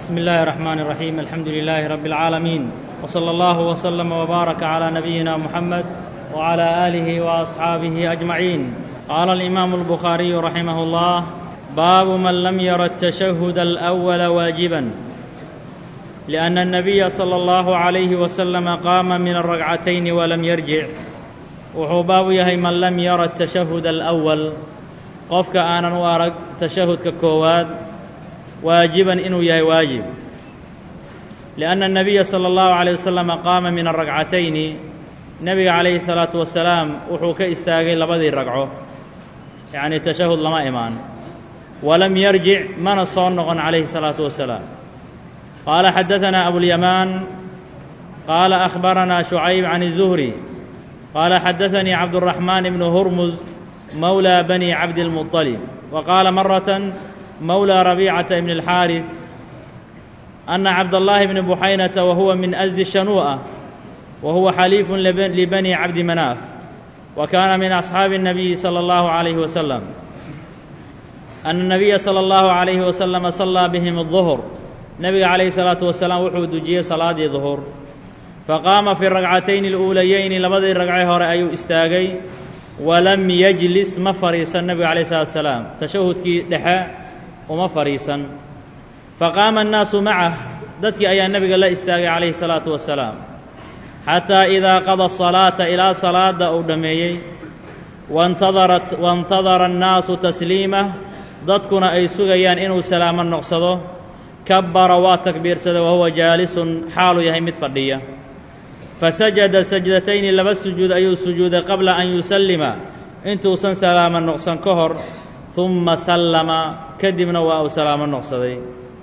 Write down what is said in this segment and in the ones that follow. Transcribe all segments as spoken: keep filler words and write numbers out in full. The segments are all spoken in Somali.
بسم الله الرحمن الرحيم الحمد لله رب العالمين وصلى الله وسلم وبارك على نبينا محمد وعلى آله وأصحابه أجمعين. قال الإمام البخاري رحمه الله: باب من لم ير التشهد الأول واجبا، لأن النبي صلى الله عليه وسلم قام من الركعتين ولم يرجع. wuxuu baabu yahay man lam yara التashahud الأول, qofka aanan u arag tashahudka koowaad waajiban inuu yahay waajib. لأن النبي صلى الله عليه وسلم qaama min الركعتayni, nebiga calayhi الصلاaةu wasalaam wuxuu ka istaagay labadii ragco, yacni tashahud lama imaan, walam yarjic mana soo noqon calayhi الصلاaةu wasalaam. qaala xadaثana أبواليمان qaala أخبرنا شuعayب عن الزهري قال حدثني عبد الرحمن بن هرمز مولى بني عبد المطلب وقال مرة مولى ربيعة بن الحارث أن عبد الله بن بحينة وهو من أزد الشنوءة وهو حليف لبني عبد مناف وكان من أصحاب النبي صلى الله عليه وسلم أن النبي صلى الله عليه وسلم صلى بهم الظهر, نبي عليه الصلاة والسلام wuxuu dujiyey salaadii ظهر, faqaama fi الرagcatayni الأuulayayni labadii ragcee hore ayuu istaagay, walam yajlis ma fadhiisan nebigu calayh الsalaatu wasalaam, tashahudkii dhexe uma fadhiisan. faqaama الnaasu macah, dadkii ayaa nebiga la istaagay calayhi الsalaatu wasalaam, xataa idaa qada الصalaata ilaa salaada uu dhammeeyey, waاntadarat waاntadara الnaasu tasliimah, dadkuna ay sugayaan inuu salaamo noqsado, kabbara waa takbiirsaday wahuwa jaalisun xaaluu yahay mid fadhiya. fasajada sajdatayni laba sujuud ayuu sujuuday qabla an yusallima, intuusan salaamo noqsan ka hor, humma sallama, kadibna waa uu salaamo noqsaday.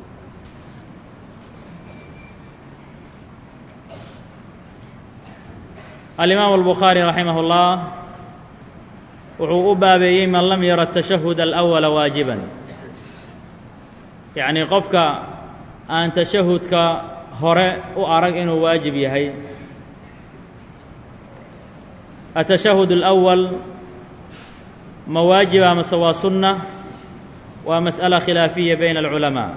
alimaamu albukhaari raximah ullah wuxuu u baabeeyey man lam yara atashahud alأwala waajiban, yacnii qofka aan tashahudka hore u arag inuu waajib yahay. atashahud الأول ma waajiba mase waa sunna, waa masأala khilaafiya bayna الculamaaء.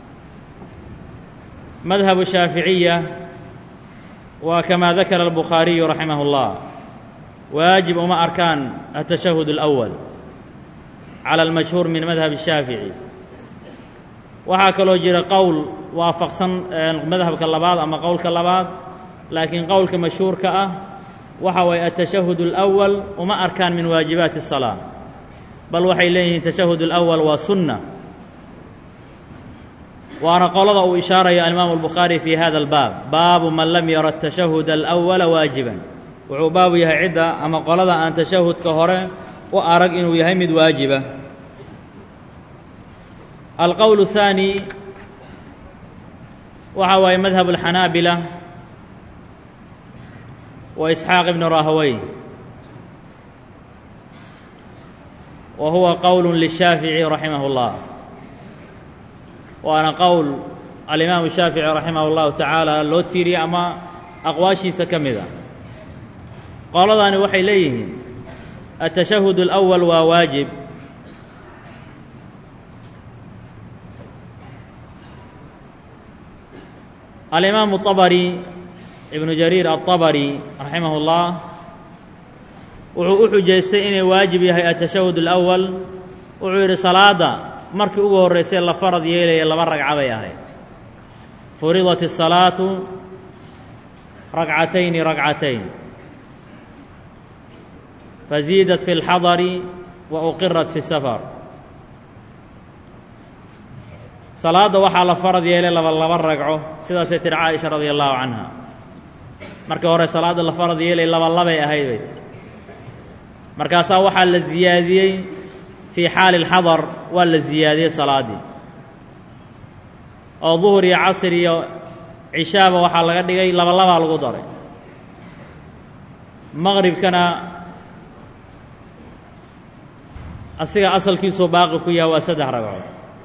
madhabu shaaficiya waa kamaa dakara الbukhaariyu raximah اllah, waajib uma arkaan atashahud الأول calى اlmashhuur min madhab الshaafiعي. waxaa kaloo jira qowl waafaqsan madhabka labaad ama qowlka labaad, laakiin qowlka mashhuurka ah waxa waye atashahud الأول uma arkaan min waajibaati الصalaaة, bal waxay leeyihiin tashahud الأول waa sunna, waana qolada uu ishaaraya alimaamu الbukhaari fi hada اlbaab, baabu man lam yara التashahud الأوla waajiban. wuxuu baabu yahay cidda ama qolada aan tashahudka hore u arag inuu yahay mid waajiba. alqowl الثaanي waxa waaye madhab الxanaabila wa isxaaq ibn rahawey, wa huwa qowl lلshaafiعي raximah اllah, waana qowl alimaamu shaafiعي raximah اllahu tacaala loo tiiriyey ama aqwaashiisa ka mida. qoladani waxay leeyihiin atashahud الأول waa waajib, alimaamu طabri ibnu jariir aلطabri raximah اllah wuxuu u xujaystay inay waajib yahay atashahud الأول. wuxuu yidhi salaadda markii ugu horraysay la farad yeelaya laba ragca bay ahayd, furidat الصalaatu ragcatayni ragcatayn, faziidat fi اlxadari wa uqirat fi الsafar. salaadda waxaa la farad yeelay laba laba ragco, sidaasay tihi caaisha radia allahu canha. markii hore salaadda la farad yeelay laba labay ahayd bay tihi, markaasaa waxaa la ziyaadiyey fii xaali اlxadar, waa la ziyaadiyey salaaddii, oo duhur iyo casr iyo cishaaba waxaa laga dhigay laba labaa lagu daray. maqribkana asiga asalkiisuu baaqi ku yaha waa saddex ragco.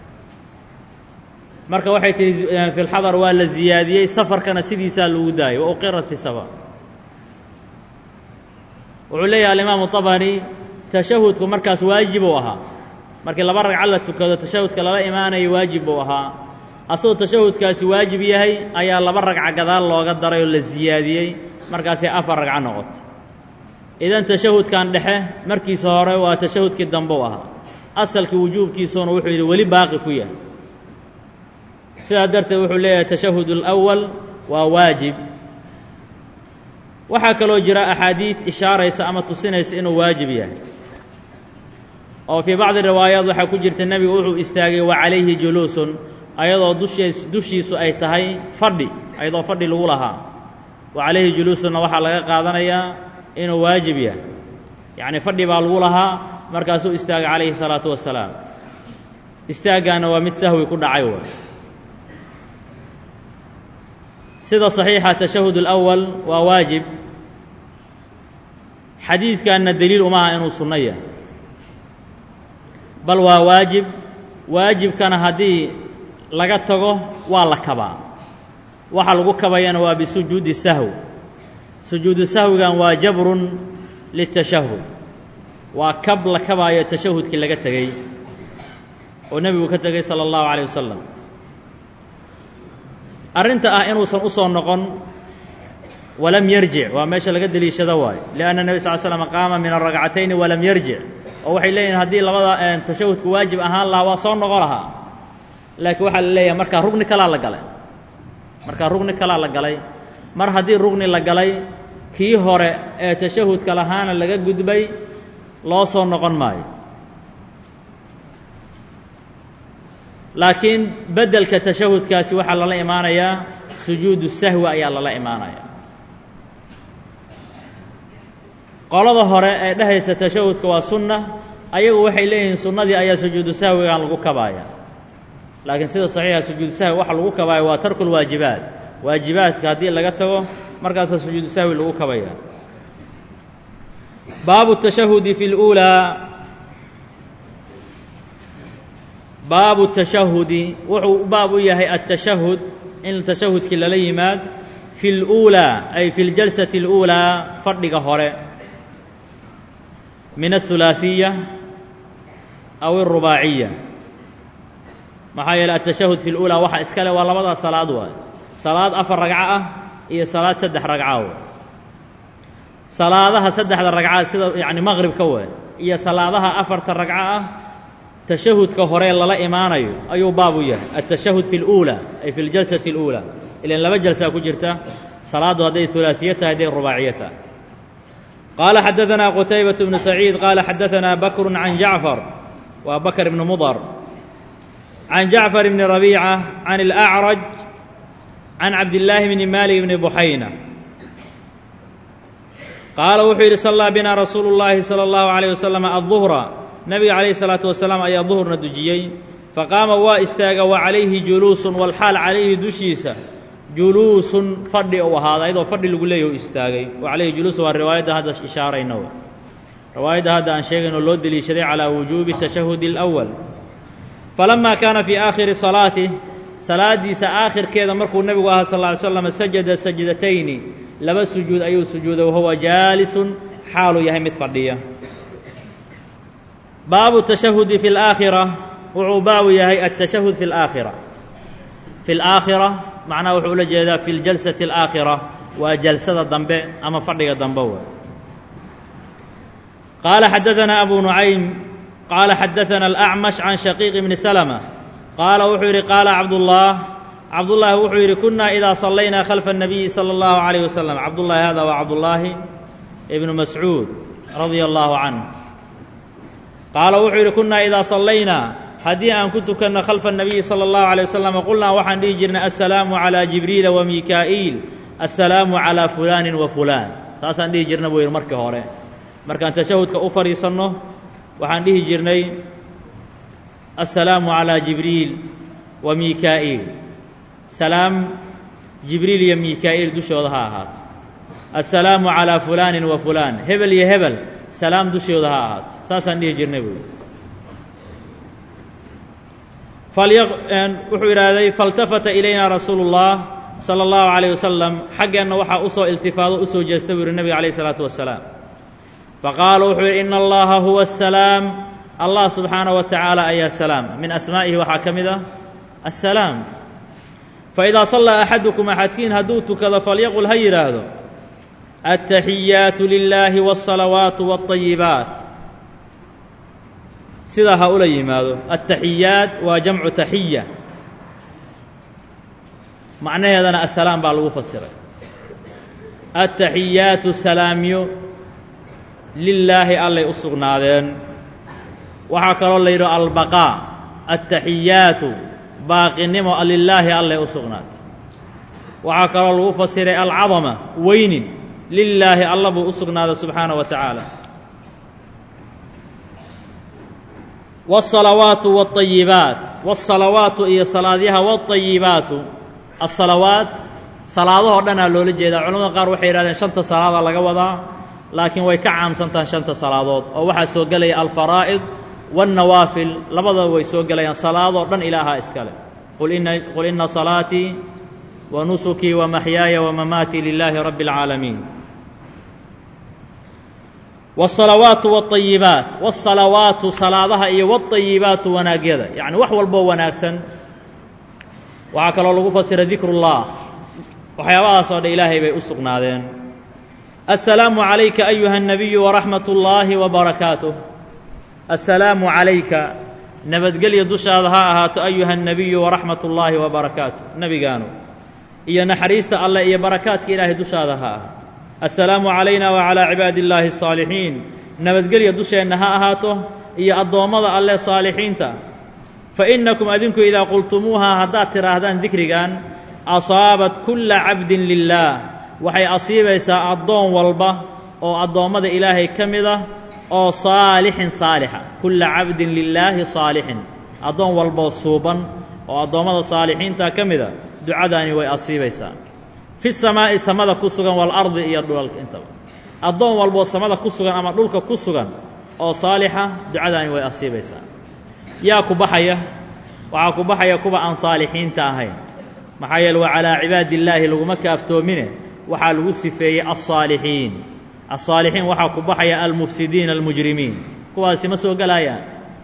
marka waxay tihi fi اlxadar waa la ziyaadiyey, safarkana sidiisaa lagu daayay, wa uqirat fi safar. wuxuu leeyahay alimaamu طabri tashahudku markaas waajib uu ahaa, markii laba ragco la tukado tashahudka lala imaanayo waajib buu ahaa, asoo tashahudkaasi waajib yahay ayaa laba ragca gadaal looga daray oo la siyaadiyey markaasay afar ragco noqotay idan tashahudkan dhexe markiisa hore waa tashahudkii dambe u ahaa asalkii wujuubkiisuna wuxuu yidhi weli baaqi ku yahay sidaa darteed wuxuu leeyahay tashahud alawal waa waajib waxaa kaloo jira axaadiid ishaaraysa ama tusinaysa inuu waajib yahay oo fii bacdi riwaayaat waxaa ku jirta nebigu wuxuu istaagay wa calayhi juluusun ayadoo dushiis dushiisu ay tahay fadhi ayadoo fadhi lagu lahaa wa calayhi juluusunna waxaa laga qaadanayaa inuu waajib yahay yacni fadhi baa lagu lahaa markaasuu istaagay calayhi salaatu wassalaam istaaggaana waa mid sahwi ku dhacay waay sida saxiixa tashahud alawal waa waajib xadiidkanna deliil uma aha inuu sunno yahay bal waa waajib waajibkana haddii laga tago waa la kabaa waxa lagu kabayana waa bisujuudi sahwi sujuudu sahwigan waa jabrun litashahud waa kab la kabaayo tashahudkii laga tegey oo nebigu ka tegey sala allahu calayh wasalam arrinta ah inuusan u soo noqon walam yarjic waa meesha laga deliishado waayo lianna nebi sal l slam qaama min aragcatayni walam yarjic oo waxay leeyihin haddii labada tashahudku waajib ahaan lahaa waa soo noqon lahaa laakiin waxaa la leeyahay markaa rugni kalaa la galay markaa rugni kalaa la galay mar haddii rugni la galay kii hore ee tashahudka lahaana laga gudbay loo soo noqon maayo laakiin beddelka tashahudkaasi waxaa lala imaanayaa sujuudu sahwi ayaa lala imaanayaa qolada hore ee dhehaysa tashahudka waa sunna ayagu waxay leeyihiin sunnadii ayaa sujuudu sahwigan lagu kabaaya laakiin sida saxiixa sujuudu sahwi waxa lagu kabaayo waa tarku lwaajibaat waajibaadka haddii laga tago markaasaa sujuudu sahwi lagu kabaya baabu tashahudi fi اluulaa baabu tashahudi wuxuu baab u yahay atashahud in tashahudkii lala yimaad fi اluulaa ay fi ljalsati اluulaa fadhiga hore min aلhulaaثiya aw الrubaaciya maxaa yeeley atashahud fi اluulaa waxa iska le waa labadaa salaad waay salaad afar ragco ah iyo salaad saddex ragca waay salaadaha saddexda ragcaad sida yacni maqribka waay iyo salaadaha afarta ragco ah tashahudka hore lala imaanayo ayuu baab u yahay atashahud fi اluulaa ay fi ljalsati اluulaa ilan laba jalsaa ku jirta salaaddu hadday hulaaثiya tahay hadday rubaaciya tahay qaala xadaثanaa qutaybaة bnu saciid qaala xadaثanaa bakru can jacfar waa bakr ibnu mudar can jacfar bni rabiica can اlأcraj can cabdillaahi bni maalik bni buxayna qaala wuxuu yidhi sallaa binaa rasuulu llaahi sala allahu calayh wasalam adduhra nebiga calayhi salaatu wasalaam ayaa duhurna dujiyey faqaama waa istaaga wa calayhi juluusun walxaal calayhi dushiisa juluusun fadhi uu ahaaday ayadoo fadhi lagu leeyahy u istaagay wa calayhi juluusun waa riwaayadda hadda ishaarayno riwaayadda hadda aan sheegayno loo deliishaday calaa wujuubi tashahudi alawal falamaa kaana fii aakhiri salaatih salaaddiisa aakhirkeeda markuu nebigu ahaa sal lla ly slam sajada sajdatayni laba sujuud ayuu sujuuday wahuwa jaalisun xaaluu yahay mid fadhiya baabu tashahudi fi اlaakhira wuxuu baabu yahay atashahud fi اlaakhira fi اlaakhira macnaha wuxuu ula jeedaa fi ljalsati اlaakhira waa jalsada dambe ama fadhiga dambe waay qaala xadaثanaa abu nucaym qaala xadaثana alأcmash can shaqiiq bni salma qaala wuxuu yidhi qaala cabdullaah cabdullaahi wuxuu yidhi kunaa idaa sallaynaa khalfa الnabiyi salى اllahu عalayh wasalam cabdullaahi hada waa cabdullaahi ibnu mascuud radia allahu canh qaala wuxuu yidhi kunaa idaa sallaynaa haddii aan ku tukanno khalfa الnabiyi salى اllahu عalيه wasalam qulnaa waxaan dhihi jirnay assalaamu calىa jibriila wa mikaa'iil assalaamu calىa fulaanin wa fulaan saasaan dhihi jirna buu yidhi markii hore markaan tashahudka u fadhiisanno waxaan dhihi jirnay assalaamu calىa jibriil wa mikaa'iil salaam jibriil iyo mikaa'iil dushooda ha ahaato assalaamu calىa fulaanin wa fulaan hebel iyo hebel salaam dushooda ha ahaato saasaan dhihi jirnay buuyi wuxuu idhaahday faltafata ilayna rasuulu اllah salى اllahu عalayه wasalam xaggeenna waxaa u soo iltifaado u soo jeesta buu yihi nebiga calayh الsalaatu wasalaam faqaala wuxuu yidhi ina allaha huwa الsalaam allah subxaanaه wa tacaala ayaa salaam min asmaa'ihi waxaa ka mid ah assalaam فإذا صلى أحدكم أحدكين هدوت كذا فليقل هير هذا التحيات لله والصلوات والطيبات سيدا هؤلاء ماذا التحيات وجمع تحية معنى هذا السلام بالغو فسر التحيات السلام لله الله أصغنادين وحكر الله يرى البقاء التحيات باقي النمو لله الله أصغناد وحكر الله فسر العظمة وين لله الله بأصغناد سبحانه وتعالى والصلوات والطيبات والصلوات هي صلاتها والطيبات الصلوات صلاة هردنا لولا جيدا علماء قار waxay yiraahdeen shanta salaada laga wadaa laakiin way ka caamsantaan shanta salaadood oo waxa soo galay al-faraa'id wan-nawaafil labada way soo galayaan salaado dhan ilaaha iskale qul inna qul inna salati wa nusuki wa mahyaaya wa mamati lillahi rabbil alamin والصلوات والطيبات والصلوات صلاتها iyo والطيبات wanaagiyada yani wax walba wanaagsan waxa kale lagu fasira dhikrullah waxyaabahaas oo ilaahay bay u sugnaadeen assalaamu alayka ayuha an-nabiy wa rahmatullahi wa barakatuh assalaamu alayka nabadgelyo dushaada ha ahaato ayuha an-nabiy wa rahmatullahi wa barakatuh nabigaano iyo naxariista Allah iyo barakaadka ilaahay dushaada ha ahaato السلام علينا وعلى عباد الله الصالحين نبدقل يدوشينا ها أهاته إيا الضوامضة الله صالحين تا فإنكم أذنكم إذا قلتموها هدات تراهدان ذكرقان أصابت كل عبد لله وحي أصيب إساء الضوام والبه أو الضوامضة إلهي كمدة أو صالح صالحة كل عبد لله صالح الضوام والبه صوبا أو الضوامضة صالحين تا كمدة دعاداني ويأصيب إساء في السماء سماء كسوغان والأرض إيا دولك انتبه الضوء والبو سماء كسوغان أما دولك كسوغان أو صالحة دعاداني ويأصيب إسان يا كبحية وعا كبحية كبا عن صالحين تاهين محايل وعلى عباد الله لغو مكة أفتو منه وحال وصفي الصالحين الصالحين وحا كبحية المفسدين المجرمين كبا سمسو قلايا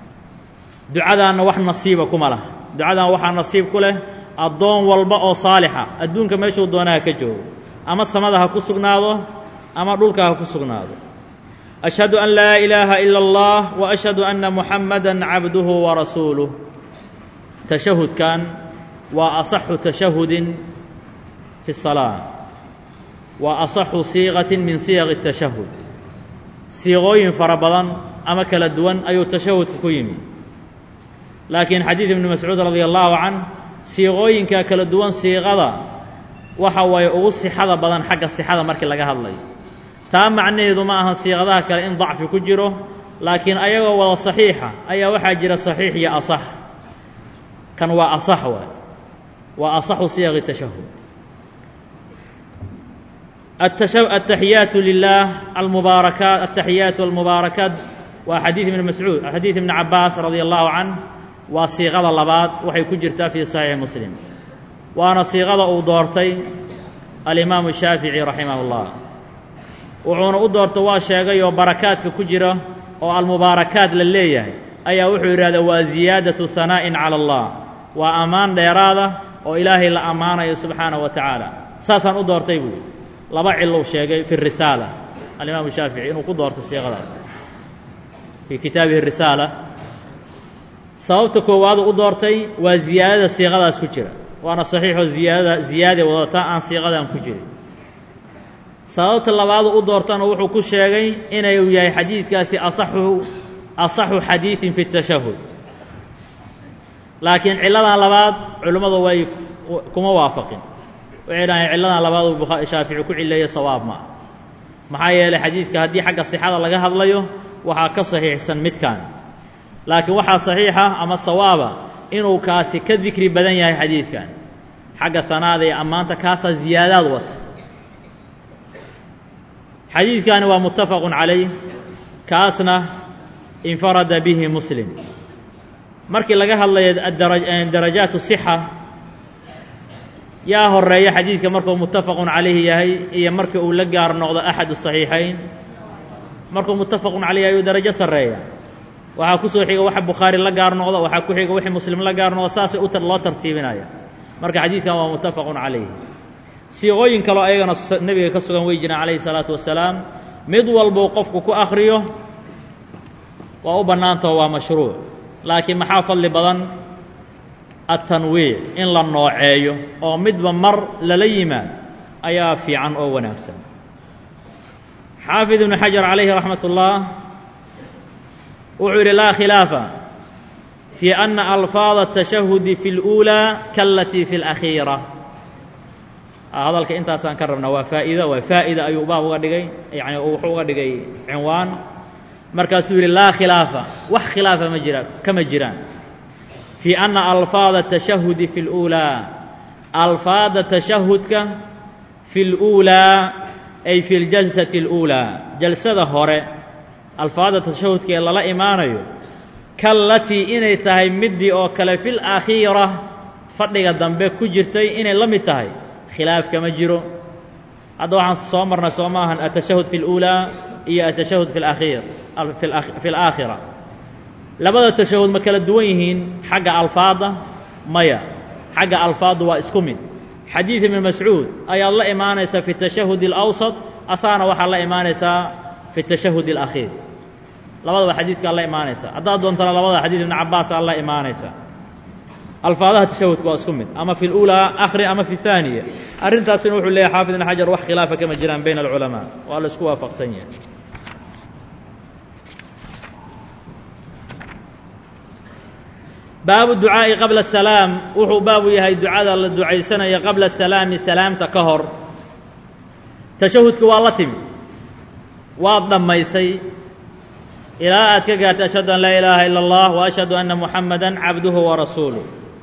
دعادان وح نصيبكم له دعادان وح نصيب كله الضوء والباء صالحة الدون كما يشوف دونها كجو أما السماء كسرناه أما دولك كسرناه أشهد أن لا إله إلا الله وأشهد أن محمدا عبده ورسوله تشهد كان وأصح تشهد في الصلاة وأصح صيغة من صيغ التشهد صيغوين فربضا أما كالدون أي تشهد كيمي لكن حديث ابن مسعود رضي الله عنه siiqooyinka kala duwan siiqada waxa way ugu sixada badan xagga sixada markii laga hadlayo taa macnaheedu ma aha siiqadaha kale in dacfi ku jiro laakiin ayagoo wada saxiixa ayaa waxa jira saxiix iyo asah kan waa asah wa wa asah siiqi tashahhud التحيات لله المباركات التحيات والمباركات وحديث ابن مسعود حديث ابن عباس رضي الله عنه وصيغة اللباد وحي كجرتا في صحيح مسلم وانا صيغة أدورتي الإمام الشافعي رحمه الله وعونا أدورت واشيغي وبركات كجرة والمباركات لليه أي وحي هذا وزيادة ثناء على الله وأمان لإرادة وإلهي لأمانة سبحانه وتعالى ساسا أدورتي بي لبع الله شيغي في الرسالة الإمام الشافعي إنه قدورت الصيغة في كتابه الرسالة sababta koowaad u doortay waa ziyaadada siiqadaas ku jira waana saxiixo ziyaada ziyaada wadata aan siiqadan ku jirin sababta labaad u doortana wuxuu ku sheegay inay uu yahay xadiidkaasi asaxu asaxu xadiithin fi tashahhud laakiin ciladan labaad culimadu way kuma waafaqin waxay dhahay ciladan labaad uu Bukhari Shaafici ku cileeyay sawaab ma maxaa yeelay xadiidka haddii xagga sixada laga hadlayo waxa ka saxiixsan midkan لكن وحا صحيحة أما الصوابة إنه كاسي كذكر بدن ياهي حديث كان حق الثناذي أما أنت كاسا زيادات وط حديث كان هو متفق عليه كاسنا انفرد به مسلم مركي لقاها الله الدرج... درجات الصحة يا هرية حديث كمركو متفق عليه ياهي إيا مركو لقار نقض أحد الصحيحين مركو متفق عليه ياهي درجة سرية waxa ku soo xiga waxa Bukhari la gaar noqdo waxa ku xiga wixii Muslim la gaar noqdo saas u tar loo tartiibinaya marka xadiidkan waa muttafaqun calayh siiqooyin kaloo ayagana nebiga ka sugan way jiraan calayhi salaatu wasalaam mid walbuu qofku ku akhriyo waa u bannaantaho waa mashruuc laakiin maxaa fadli badan التنويع in la nooceeyo oo midba mar lala yimaad ayaa fiican oo wanaagsan xaafid ibn xajar calayhi raxmat ullah wuxuu yidhi laa khilaafa fii ana alfaada الtashahudi fi اlأuulى kaalatii fi اlأkhiira hadalka intaasaan ka rabna waa faa'iida waa faa'ida ayuu baab uga dhigay yani wuxuu uga dhigay cinwaan markaasuu yidhi laa khilaafa wax khilaafa ma jira kama jiraan في أن ألفاظ التشهد في الأولى ألفاظ التشهدك في الأولى أي في الجلسة الأولى جلسة هوري ألفاظ التشهدك إلا لا إيمانيو كالتي إني تهي مدي أو كلا في الأخيرة فرق الدنبه كجرتي إني لم تهي خلاف كما جرو هذا عن صومرنا صوماها التشهد في الأولى هي التشهد في الأخير في, الأخ في الآخرة labada tashahud ma kala duwan yihiin xagga alfaada maya xagga alfaadu waa isku mid xadiid ibn mas'uud ayaa la imaanaysa fi tashahud al-awsat asaana waxa la imaanaysa fi tashahud al-akhir labada xadiidka la imaanaysa hadda doontana labada xadiid ibn Abbas la imaanaysa alfaadaha tashahudka waa isku mid ama fi al-ula akhri ama fi thaniya arintaasina wuxuu leeyahay xaafid ibn xajar wax khilaafa kama jiraan bayna al-ulama waa la isku waafaqsan yahay baabu ducaa'i qabla asalaam wuxuu baabu yahay ducada la ducaysanaya qabla asalaami salaamta ka hor tashahudka waa la timi waad dhammaysay ilaa aad ka gaartay ashhadu an laa ilaaha ila allah wa ashhadu anna muxamadan cabduhu wa rasuuluh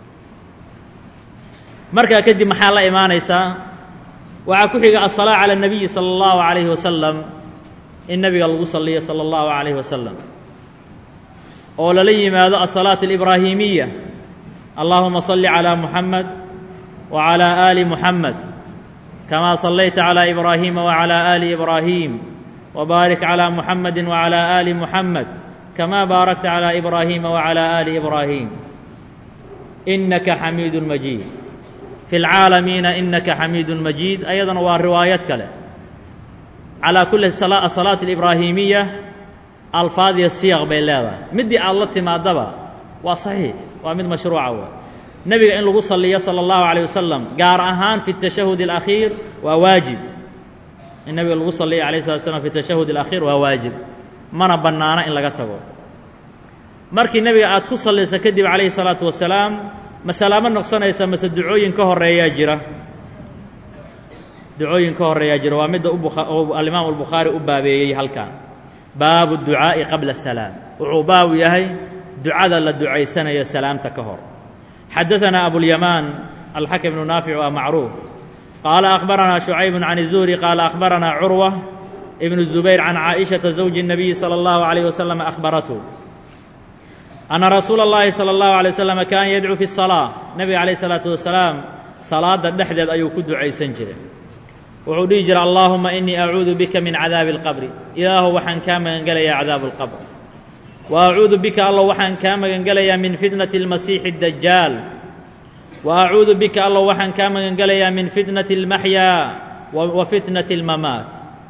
markaa kadib maxaa la imaanaysaa waxaa ku xiga asalaa cala الnabiyi salى اllahu عalayhi wasalam in nabiga lagu saliyo salى اllahu عalayhi wasalam oo lala yimaado الصلاة الإبراهيمية اللهم صل على محمد وعلى آل محمد كما صليت على إبراهيم وعلى آل إبراهيم وبارك على محمد وعلى آل محمد كما باركت على إبراهيم وعلى آل إبراهيم إنك حميد مجيد في العالمين إنك حميد مجيد أيضا والروايات كله على كل الصلاة الإبراهيمية alfaad iyo siiq bay leedahay midii aad la timaadaba waa saxiix waa mid mashruuca waa nabiga in lagu saliyo sallallahu alayhi wasallam gaar ahaan fi tashahhud al-akhir waa waajib in nabiga lagu saliyo alayhi wasallam fi tashahhud al-akhir waa waajib mana banaana in laga tago markii nabiga aad ku saliso kadib alayhi salatu wasalaam masalaama noqsanaysa mase ducooyin ka horeeya jira ducooyin ka horeeya jira waa mid al-Imam al-Bukhari u baabeeyay halkan باب الدعاء قبل السلام وعباو يهي دعاء للدعاء سنة يا سلام تكهر حدثنا أبو اليمان الحكم بن نافع ومعروف قال أخبرنا شعيب عن الزهري قال أخبرنا عروة ابن الزبير عن عائشة زوج النبي صلى الله عليه وسلم أخبرته أن رسول الله صلى الله عليه وسلم كان يدعو في الصلاة نبي عليه الصلاة والسلام صلاة الدحدث أيو كدعاء سنجره wuxuu dhihi jira allahuma inii acuudu bika min cadaabi اlqabri ilaahu waxaan kaa magan gelayaa cadaabu اlqabr wa acuudu bika allah waxaan kaa magan gelayaa min fitnati اlmasiixi اdajaal wa acuudu bika allah waxaan kaa magan gelayaa min fitnati اlmaxyaa wa fitnati اlmamaat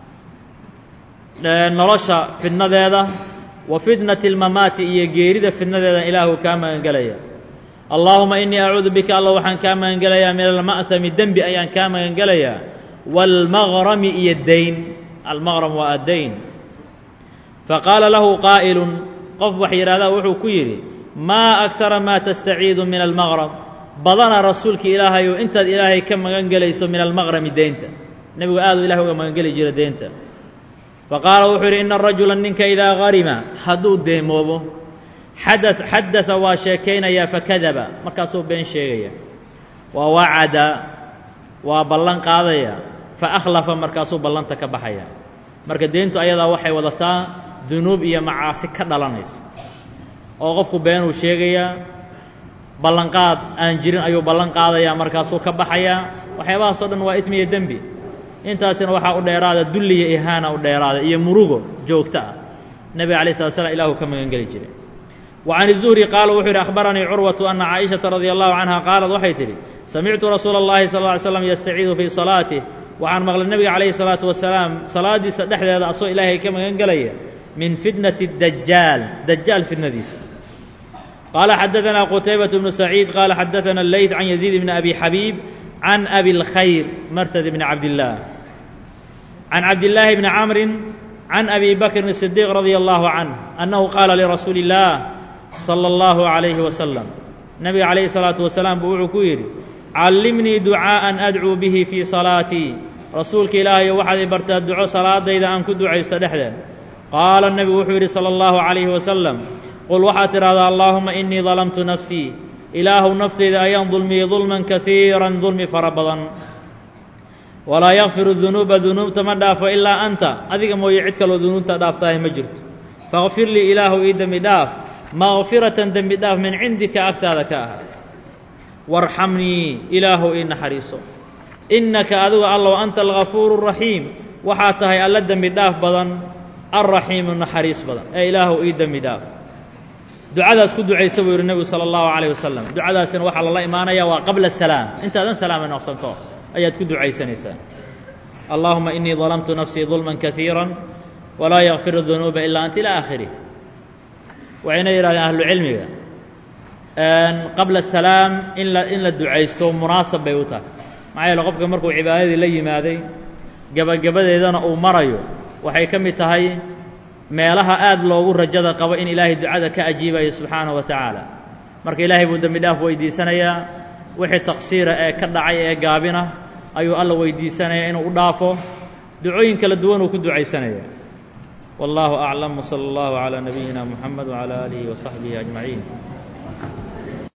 nolosha fitnadeeda wa fitnati اlmamaati iyo geerida fitnadeeda ilaahu kaa magan gelaya allahuma inii acuudu bika allah waxaan kaa magan gelayaa min alma'hami dembi ayaan kaa magan gelayaa والمغرم إي الدين المغرم والدين فقال له قائل قف وحير هذا وحو كيري ما أكثر ما تستعيذ من المغرم بدنا رسولك إلهي وإنت إلهي كم مغنقليس من المغرم دينتا نبي آذو إلهي كم مغنقلي جير دينتا فقال وحير إن الرجل منك إذا غرم حدود ديموبو حدث حدث واشيكين يا فكذب مركاسو بين شيئا ووعد وبلن قاضيا فأخلف مركاسو بلنتا كبحيا marka deento ayada waxay wadataa dunuub iyo macaasi ka dhalanaysa oo qofku been uu sheegaya ballanqaad aan jirin ayuu ballan qaadaya markaasuu ka baxaya waxyaabahaas oo dhan waa ismi iyo dambi intaasina waxa u dheeraada dulli iyo ihaana u dheeraada iyo murugo joogta ah nabi kaleey sallallahu ilaahu ka magan gali jiray وعن الزهري قال وحير أخبرني عروة أن عائشة رضي الله عنها قالت وحيتري samictu rasuula اllahi sal اه عlay slam yastaciidu fii salaatih waxaan maqlay nebiga calayhi الsalaatu wasalaam salaadiisa dhexdeeda asoo ilaahay ka magan gelaya min fitnati dajaal dajaal fitnadiisa qaala xadaanaa qutaybaة bnu saciid qaala xadaana leyt can yaziid bni abi xabiib can abi اlkhayr martad bni cabdillaah can cabdillaahi bni camrin can abi bakrin الصidiiq radia allahu canh annahu qaala lirasuuli اllaah salى اllahu عalayhi wasalam nebiga calayhi الsalaatu wasalaam buu wuxuu ku yidhi callimnii ducaa'an adcuu bihi fii salaatii rasuulka ilaahayo waxaad i bartaa duco salaadayda aan ku ducaysto dhexdeed qaala nebigu wuxuu yidhi salى اllahu عalayhi wasalam qul waxaad tidhahdaa allaahuma inii dalamtu nafsii ilaahuw nafteyda ayaan dulmiyey dulman kaiiran dulmi fara badan walaa yakfiru dunuuba dunuubta ma dhaafo ilaa anta adiga mooye cid kaloo dunuubta dhaaftaahay ma jirto fakfir lii ilaahu ii dembi dhaaf makfiratan dembi dhaaf min cindika agtaada ka aha warxamnii ilaahu ii naxariiso innaka adigu allow anta algafuuru raxiim waxaad tahay alla dembi dhaaf badan alraxiimu naxariis badan ee ilaahu ii dembi dhaaf ducadaas ku ducaysa buu yidhi nebigu salى اllahu عalayه wasalam ducadaasina waxaa lala imaanaya waa qabla salaam intaadan salaama noqsan ka hor ayaad ku ducaysanaysaa allaahuma inii dalamtu nafsii dulman kaiira walaa yakfiru dunuuba ilaa anta ilaa aakhirih waxayna yidhahdeen ahlu cilmiga qabla salaam in la in la ducaysto munaasab bay u tahay maxaa yeele qofka markuu cibaadadii la yimaaday gebagabadeedana uu marayo waxay ka mid tahay meelaha aad loogu rajada qabo in ilaahay ducada ka ajiibayo subxaanahu wa tacaala marka ilaahay buu dembi dhaaf weydiisanayaa wixii taqsiira ee ka dhacay ee gaabina ayuu alla weydiisanayaa inuu u dhaafo ducooyin kala duwan uu ku ducaysanaya wallaahu aclam wsala allahu calaa nabiyina muxamed wcalaa aalihi wasaxbihi ajmaciin